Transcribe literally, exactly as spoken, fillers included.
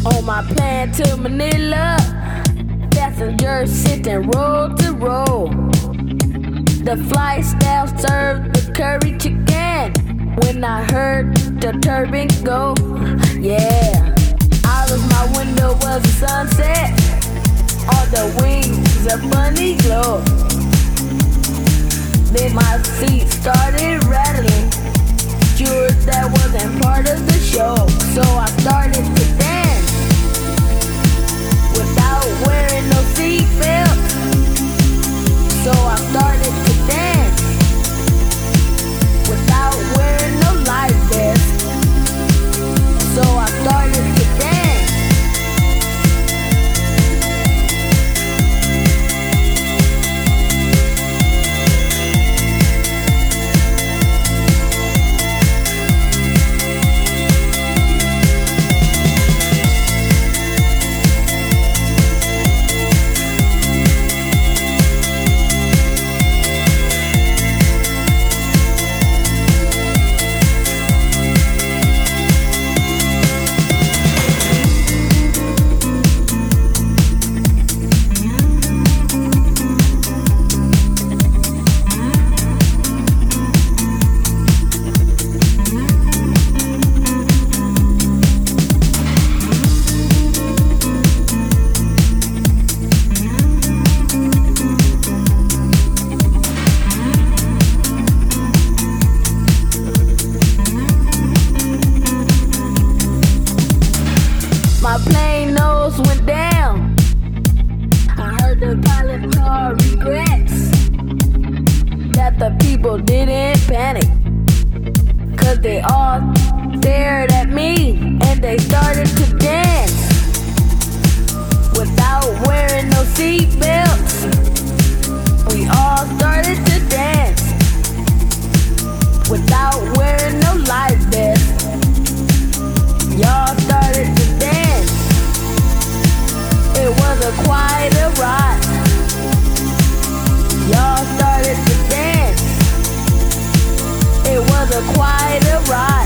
On my plane to Manila, passengers sitting row to row. The flight staff served the curry chicken when I heard the turbine go. Yeah, out of my window was the sunset. On the wings a funny glow. Then my seat started rattling. Sure, that wasn't part of the show. So I started to dance without wearing no seatbelt. So I started to dance without wearing no life vest. So I started to dance. My plane nose went down. I heard the pilot call regrets that the people didn't panic, cause they all stared at me and they started to dance without wearing no seatbelts. We all started to dance without wearing no life vest. Y'all started to dance. It was a quieter ride. Y'all started to dance. It was a quieter ride.